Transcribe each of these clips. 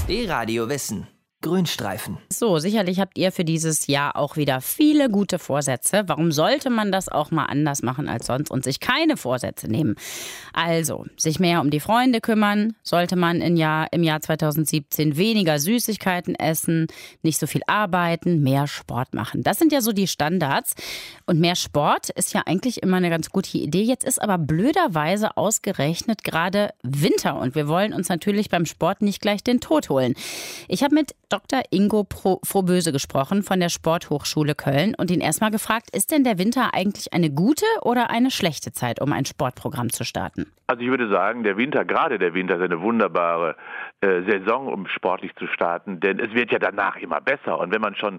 D-Radio Wissen. Grünstreifen. So, sicherlich habt ihr für dieses Jahr auch wieder viele gute Vorsätze. Warum sollte man das auch mal anders machen als sonst und sich keine Vorsätze nehmen? Also, sich mehr um die Freunde kümmern, sollte man im Jahr 2017 weniger Süßigkeiten essen, nicht so viel arbeiten, mehr Sport machen. Das sind ja so die Standards. Und mehr Sport ist ja eigentlich immer eine ganz gute Idee. Jetzt ist aber blöderweise ausgerechnet gerade Winter und wir wollen uns natürlich beim Sport nicht gleich den Tod holen. Ich habe mit Dr. Ingo Frohböse gesprochen von der Sporthochschule Köln und ihn erstmal gefragt, ist denn der Winter eigentlich eine gute oder eine schlechte Zeit, um ein Sportprogramm zu starten? Also ich würde sagen, gerade der Winter ist eine wunderbare Saison, um sportlich zu starten, denn es wird ja danach immer besser. Und wenn man schon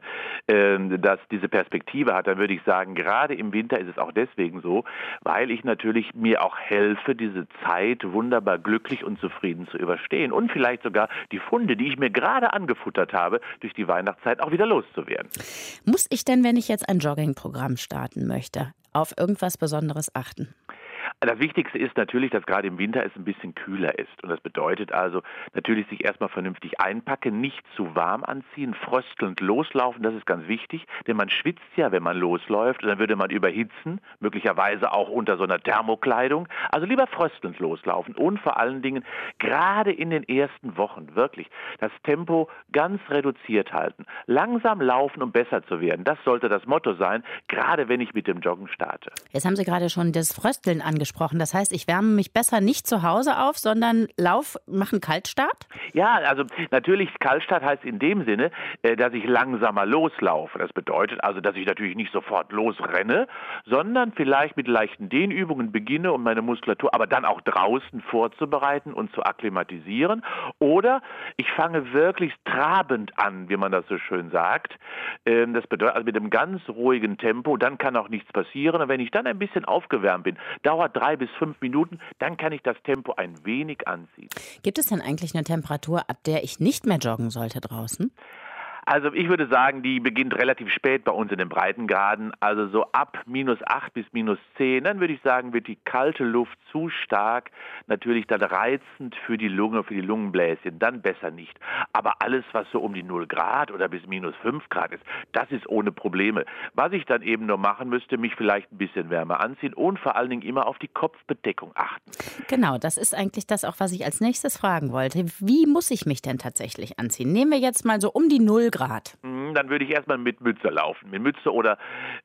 diese Perspektive hat, dann würde ich sagen, gerade im Winter ist es auch deswegen so, weil ich natürlich mir auch helfe, diese Zeit wunderbar glücklich und zufrieden zu überstehen und vielleicht sogar die Funde, die ich mir gerade angefuttert habe, durch die Weihnachtszeit auch wieder loszuwerden. Muss ich denn, wenn ich jetzt ein Joggingprogramm starten möchte, auf irgendwas Besonderes achten? Das Wichtigste ist natürlich, dass gerade im Winter es ein bisschen kühler ist. Und das bedeutet also natürlich sich erstmal vernünftig einpacken, nicht zu warm anziehen, fröstelnd loslaufen, das ist ganz wichtig. Denn man schwitzt ja, wenn man losläuft und dann würde man überhitzen, möglicherweise auch unter so einer Thermokleidung. Also lieber fröstelnd loslaufen und vor allen Dingen gerade in den ersten Wochen wirklich das Tempo ganz reduziert halten. Langsam laufen, um besser zu werden. Das sollte das Motto sein, gerade wenn ich mit dem Joggen starte. Jetzt haben Sie gerade schon das Frösteln angesprochen. Das heißt, ich wärme mich besser nicht zu Hause auf, sondern mache einen Kaltstart? Ja, also natürlich Kaltstart heißt in dem Sinne, dass ich langsamer loslaufe. Das bedeutet also, dass ich natürlich nicht sofort losrenne, sondern vielleicht mit leichten Dehnübungen beginne, um meine Muskulatur aber dann auch draußen vorzubereiten und zu akklimatisieren. Oder ich fange wirklich trabend an, wie man das so schön sagt. Das bedeutet also mit einem ganz ruhigen Tempo, dann kann auch nichts passieren. Und wenn ich dann ein bisschen aufgewärmt bin, dauert 3 bis 5 Minuten, dann kann ich das Tempo ein wenig anziehen. Gibt es denn eigentlich eine Temperatur, ab der ich nicht mehr joggen sollte draußen? Also ich würde sagen, die beginnt relativ spät bei uns in den Breitengraden, also so ab -8 bis -10. Dann würde ich sagen, wird die kalte Luft zu stark, natürlich dann reizend für die Lunge, für die Lungenbläschen, dann besser nicht. Aber alles, was so um die 0 Grad oder bis -5 Grad ist, das ist ohne Probleme. Was ich dann eben nur machen müsste, mich vielleicht ein bisschen wärmer anziehen und vor allen Dingen immer auf die Kopfbedeckung achten. Genau, das ist eigentlich das auch, was ich als nächstes fragen wollte. Wie muss ich mich denn tatsächlich anziehen? Nehmen wir jetzt mal so um die 0 Grad. Dann würde ich erstmal mit Mütze laufen. Mit Mütze oder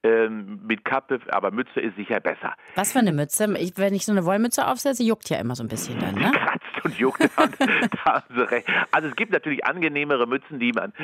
mit Kappe, aber Mütze ist sicher besser. Was für eine Mütze? Wenn ich so eine Wollmütze aufsetze, juckt ja immer so ein bisschen dann, ne? Kratzt und juckt, da haben Sie recht. Also es gibt natürlich angenehmere Mützen, die man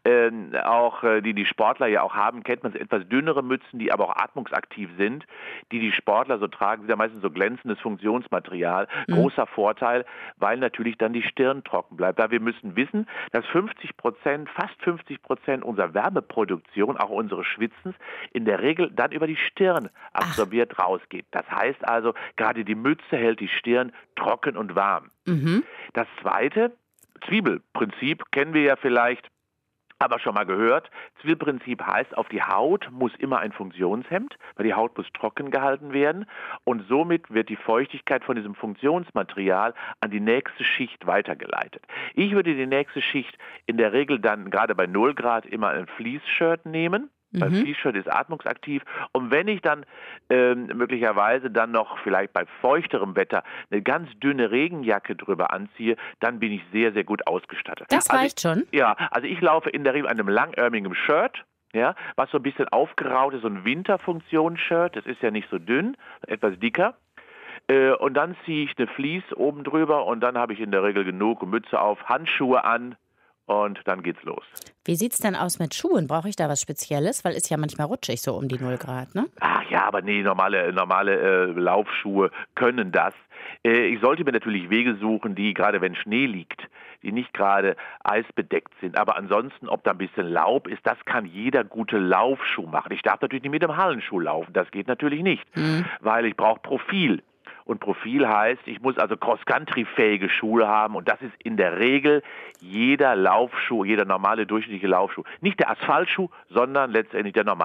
die Sportler ja auch haben, kennt man, etwas dünnere Mützen, die aber auch atmungsaktiv sind, die Sportler so tragen, sind ja meistens so glänzendes Funktionsmaterial. Großer Vorteil, weil natürlich dann die Stirn trocken bleibt. Da wir müssen wissen, dass fast 50% unserer Wärmeproduktion, auch unseres Schwitzens, in der Regel dann über die Stirn absorbiert rausgeht. Das heißt also, gerade die Mütze hält die Stirn trocken und warm. Das zweite, Zwiebelprinzip, kennen wir ja vielleicht, aber schon mal gehört. Zwiebelprinzip heißt, auf die Haut muss immer ein Funktionshemd, weil die Haut muss trocken gehalten werden und somit wird die Feuchtigkeit von diesem Funktionsmaterial an die nächste Schicht weitergeleitet. Ich würde die nächste Schicht in der Regel dann gerade bei 0 Grad immer ein Fleece-Shirt nehmen. Weil Fleece-Shirt ist atmungsaktiv. Und wenn ich dann möglicherweise dann noch vielleicht bei feuchterem Wetter eine ganz dünne Regenjacke drüber anziehe, dann bin ich sehr, sehr gut ausgestattet. Das reicht schon? Ja, also ich laufe in der Regel an einem langärmigen Shirt, ja, was so ein bisschen aufgeraut ist, so ein Winterfunktionsshirt. Das ist ja nicht so dünn, etwas dicker. Und dann ziehe ich eine Fleece oben drüber und dann habe ich in der Regel genug Mütze auf, Handschuhe an. Und dann geht's los. Wie sieht's denn aus mit Schuhen? Brauche ich da was Spezielles? Weil ist ja manchmal rutschig so um die 0 Grad, ne? Ach ja, aber nee, normale Laufschuhe können das. Ich sollte mir natürlich Wege suchen, die, gerade wenn Schnee liegt, die nicht gerade eisbedeckt sind. Aber ansonsten, ob da ein bisschen Laub ist, das kann jeder gute Laufschuh machen. Ich darf natürlich nicht mit dem Hallenschuh laufen, das geht natürlich nicht, weil ich brauche Profil. Und Profil heißt, ich muss also Cross-Country-fähige Schuhe haben und das ist in der Regel jeder Laufschuh, jeder normale durchschnittliche Laufschuh. Nicht der Asphaltschuh, sondern letztendlich der normale.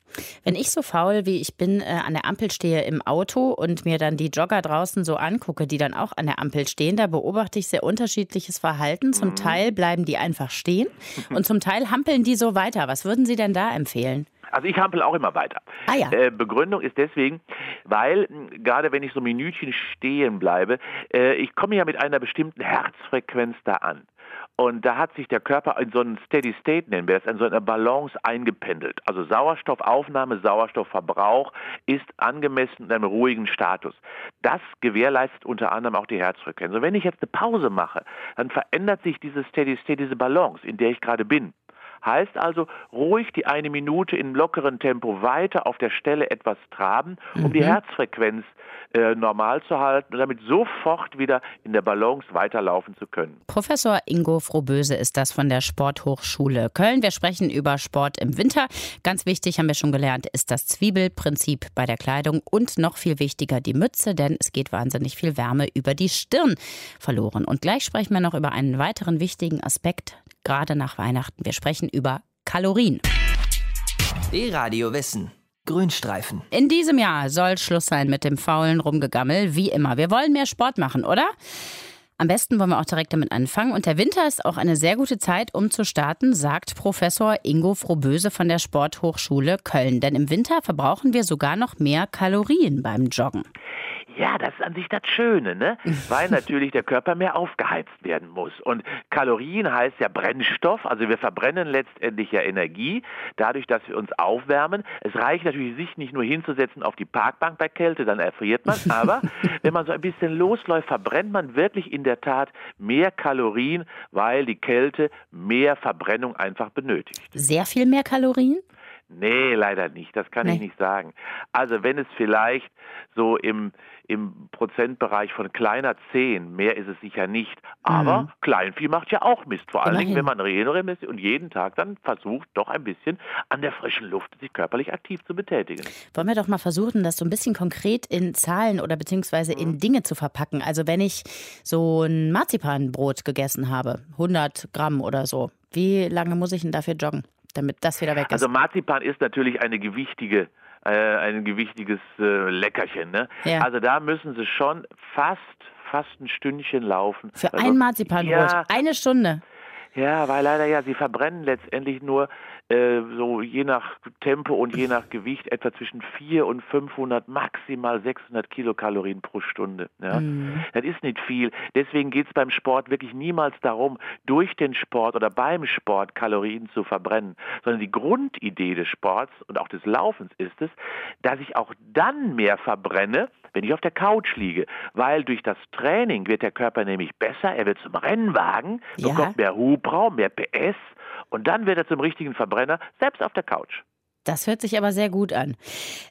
Wenn ich so faul wie ich bin an der Ampel stehe im Auto und mir dann die Jogger draußen so angucke, die dann auch an der Ampel stehen, da beobachte ich sehr unterschiedliches Verhalten. Zum Teil bleiben die einfach stehen und zum Teil hampeln die so weiter. Was würden Sie denn da empfehlen? Also ich hampel auch immer weiter. Ah ja. Begründung ist deswegen, weil gerade wenn ich so Minütchen stehen bleibe, ich komme ja mit einer bestimmten Herzfrequenz da an. Und da hat sich der Körper in so einen Steady State, nennen wir das, in so einer Balance eingependelt. Also Sauerstoffaufnahme, Sauerstoffverbrauch ist angemessen in einem ruhigen Status. Das gewährleistet unter anderem auch die Herzfrequenz. Und wenn ich jetzt eine Pause mache, dann verändert sich diese Steady State, diese Balance, in der ich gerade bin. Heißt also, ruhig die 1 Minute in lockeren Tempo weiter auf der Stelle etwas traben, um die Herzfrequenz normal zu halten und damit sofort wieder in der Balance weiterlaufen zu können. Professor Ingo Frohböse ist das von der Sporthochschule Köln. Wir sprechen über Sport im Winter. Ganz wichtig, haben wir schon gelernt, ist das Zwiebelprinzip bei der Kleidung und noch viel wichtiger die Mütze, denn es geht wahnsinnig viel Wärme über die Stirn verloren. Und gleich sprechen wir noch über einen weiteren wichtigen Aspekt, gerade nach Weihnachten. Wir sprechen über Kalorien. D-Radio Wissen. Grünstreifen. In diesem Jahr soll Schluss sein mit dem faulen Rumgegammel, wie immer. Wir wollen mehr Sport machen, oder? Am besten wollen wir auch direkt damit anfangen. Und der Winter ist auch eine sehr gute Zeit, um zu starten, sagt Professor Ingo Frohböse von der Sporthochschule Köln. Denn im Winter verbrauchen wir sogar noch mehr Kalorien beim Joggen. Ja, das ist an sich das Schöne, ne? Weil natürlich der Körper mehr aufgeheizt werden muss. Und Kalorien heißt ja Brennstoff, also wir verbrennen letztendlich ja Energie, dadurch, dass wir uns aufwärmen. Es reicht natürlich, sich nicht nur hinzusetzen auf die Parkbank bei Kälte, dann erfriert man. Aber wenn man so ein bisschen losläuft, verbrennt man wirklich in der Tat mehr Kalorien, weil die Kälte mehr Verbrennung einfach benötigt. Sehr viel mehr Kalorien? Nee, leider nicht. Das kann ich nicht sagen. Also wenn es vielleicht so im Prozentbereich von kleiner 10, mehr ist es sicher nicht. Aber Kleinvieh macht ja auch Mist. Vor allen Dingen, wenn man regelmäßig und jeden Tag dann versucht, doch ein bisschen an der frischen Luft sich körperlich aktiv zu betätigen. Wollen wir doch mal versuchen, das so ein bisschen konkret in Zahlen oder beziehungsweise in Dinge zu verpacken. Also wenn ich so ein Marzipanbrot gegessen habe, 100 Gramm oder so, wie lange muss ich denn dafür joggen, damit das wieder weg ist? Also Marzipan ist natürlich ein gewichtiges Leckerchen. Ne? Ja. Also da müssen Sie schon fast ein Stündchen laufen. Für ein Marzipanbrot? Ja, 1 Stunde? Ja, weil leider Sie verbrennen letztendlich nur so je nach Tempo und je nach Gewicht etwa zwischen 400 und 500, maximal 600 Kilokalorien pro Stunde. Ja? Das ist nicht viel. Deswegen geht es beim Sport wirklich niemals darum, durch den Sport oder beim Sport Kalorien zu verbrennen, sondern die Grundidee des Sports und auch des Laufens ist es, dass ich auch dann mehr verbrenne, wenn ich auf der Couch liege, weil durch das Training wird der Körper nämlich besser, er wird zum Rennwagen, bekommt mehr Hubraum, mehr PS und dann wird er zum richtigen Verbrenner, selbst auf der Couch. Das hört sich aber sehr gut an.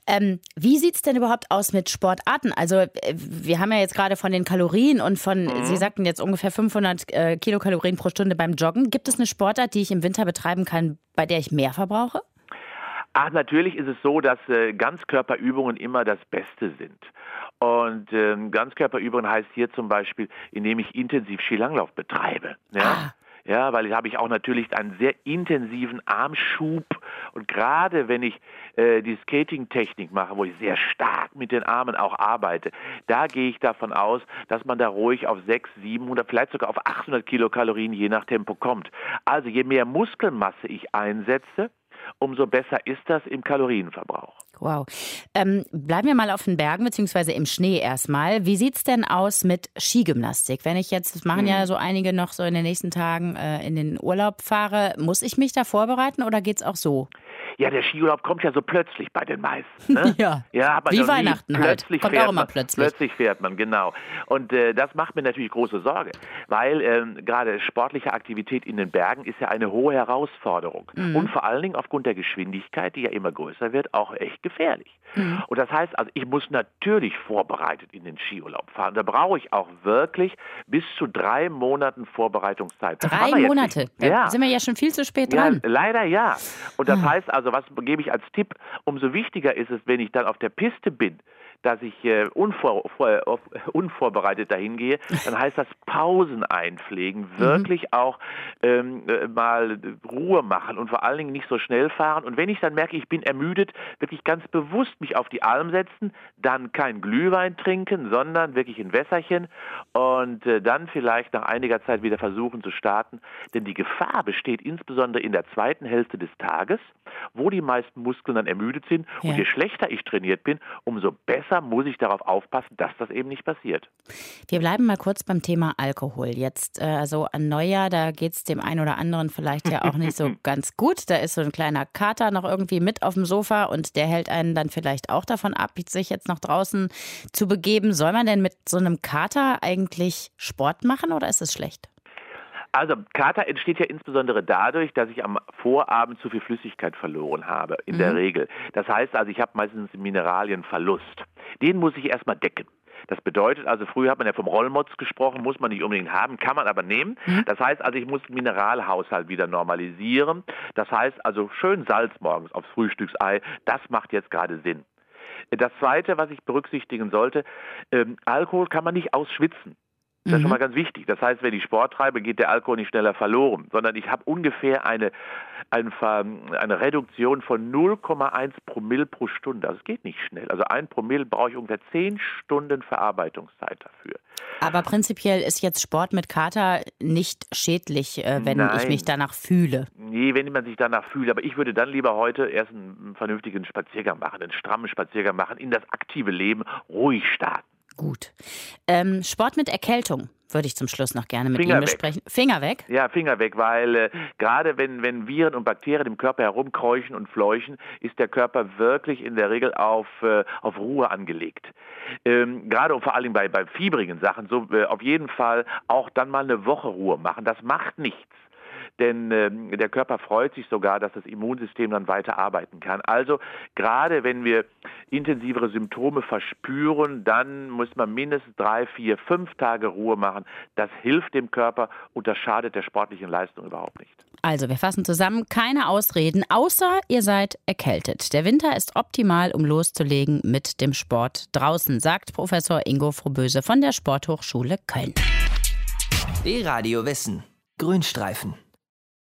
Wie sieht es denn überhaupt aus mit Sportarten? Also wir haben ja jetzt gerade von den Kalorien und von, Sie sagten jetzt ungefähr 500 Kilokalorien pro Stunde beim Joggen. Gibt es eine Sportart, die ich im Winter betreiben kann, bei der ich mehr verbrauche? Ach, natürlich ist es so, dass Ganzkörperübungen immer das Beste sind. Und Ganzkörperübungen heißt hier zum Beispiel, indem ich intensiv Skilanglauf betreibe. Ja? Ja, weil habe ich auch natürlich einen sehr intensiven Armschub und gerade wenn ich die Skating-Technik mache, wo ich sehr stark mit den Armen auch arbeite, da gehe ich davon aus, dass man da ruhig auf 600, 700, vielleicht sogar auf 800 Kilokalorien je nach Tempo kommt. Also je mehr Muskelmasse ich einsetze, umso besser ist das im Kalorienverbrauch. Wow. Bleiben wir mal auf den Bergen bzw. im Schnee erstmal. Wie sieht es denn aus mit Skigymnastik? Wenn ich jetzt, das machen ja so einige noch so in den nächsten Tagen, in den Urlaub fahre, muss ich mich da vorbereiten oder geht's auch so? Ja, der Skiurlaub kommt ja so plötzlich bei den meisten. Ne? Ja, aber wie Weihnachten halt. Kommt auch immer plötzlich. Plötzlich fährt man, genau. Und das macht mir natürlich große Sorge, weil gerade sportliche Aktivität in den Bergen ist ja eine hohe Herausforderung. Und vor allen Dingen aufgrund der Geschwindigkeit, die ja immer größer wird, auch echt gefährlich. Und das heißt, also ich muss natürlich vorbereitet in den Skiurlaub fahren. Da brauche ich auch wirklich bis zu 3 Monaten Vorbereitungszeit. 3 Monate? Da sind wir ja schon viel zu spät dran. Ja, leider ja. Und das heißt also, was gebe ich als Tipp? Umso wichtiger ist es, wenn ich dann auf der Piste bin, dass ich unvorbereitet dahin gehe, dann heißt das Pausen einpflegen, wirklich auch mal Ruhe machen und vor allen Dingen nicht so schnell fahren. Und wenn ich dann merke, ich bin ermüdet, wirklich ganz bewusst mich auf die Alm setzen, dann kein Glühwein trinken, sondern wirklich ein Wässerchen und dann vielleicht nach einiger Zeit wieder versuchen zu starten. Denn die Gefahr besteht insbesondere in der zweiten Hälfte des Tages, wo die meisten Muskeln dann ermüdet sind. Und je schlechter ich trainiert bin, umso besser muss ich darauf aufpassen, dass das eben nicht passiert. Wir bleiben mal kurz beim Thema Alkohol. Jetzt also an Neujahr, da geht es dem einen oder anderen vielleicht ja auch nicht so ganz gut. Da ist so ein kleiner Kater noch irgendwie mit auf dem Sofa und der hält einen dann vielleicht auch davon ab, sich jetzt nach draußen zu begeben. Soll man denn mit so einem Kater eigentlich Sport machen oder ist es schlecht? Also Kater entsteht ja insbesondere dadurch, dass ich am Vorabend zu viel Flüssigkeit verloren habe, in der Regel. Das heißt also, ich habe meistens Mineralienverlust. Den muss ich erstmal decken. Das bedeutet also, früher hat man ja vom Rollmops gesprochen, muss man nicht unbedingt haben, kann man aber nehmen. Das heißt also, ich muss den Mineralhaushalt wieder normalisieren. Das heißt also, schön Salz morgens aufs Frühstücksei, das macht jetzt gerade Sinn. Das Zweite, was ich berücksichtigen sollte, Alkohol kann man nicht ausschwitzen. Das ist schon mal ganz wichtig. Das heißt, wenn ich Sport treibe, geht der Alkohol nicht schneller verloren, sondern ich habe ungefähr eine Reduktion von 0,1 Promille pro Stunde. Das geht nicht schnell. Also 1 Promille brauche ich ungefähr 10 Stunden Verarbeitungszeit dafür. Aber prinzipiell ist jetzt Sport mit Kater nicht schädlich, wenn ich mich danach fühle. Nee, wenn man sich danach fühlt. Aber ich würde dann lieber heute erst einen vernünftigen Spaziergang machen, einen strammen Spaziergang machen, in das aktive Leben ruhig starten. Gut. Sport mit Erkältung würde ich zum Schluss noch gerne mit Ihnen besprechen. Finger weg? Ja, Finger weg, weil gerade wenn Viren und Bakterien im Körper herumkräuchen und fleuchen, ist der Körper wirklich in der Regel auf Ruhe angelegt. Gerade und vor allem bei fiebrigen Sachen, so auf jeden Fall auch dann mal eine Woche Ruhe machen. Das macht nichts. Denn der Körper freut sich sogar, dass das Immunsystem dann weiter arbeiten kann. Also gerade wenn wir intensivere Symptome verspüren, dann muss man mindestens 3, 4, 5 Tage Ruhe machen. Das hilft dem Körper und das schadet der sportlichen Leistung überhaupt nicht. Also wir fassen zusammen, keine Ausreden, außer ihr seid erkältet. Der Winter ist optimal, um loszulegen mit dem Sport draußen, sagt Professor Ingo Froboese von der Sporthochschule Köln. D-Radio Wissen. Grünstreifen.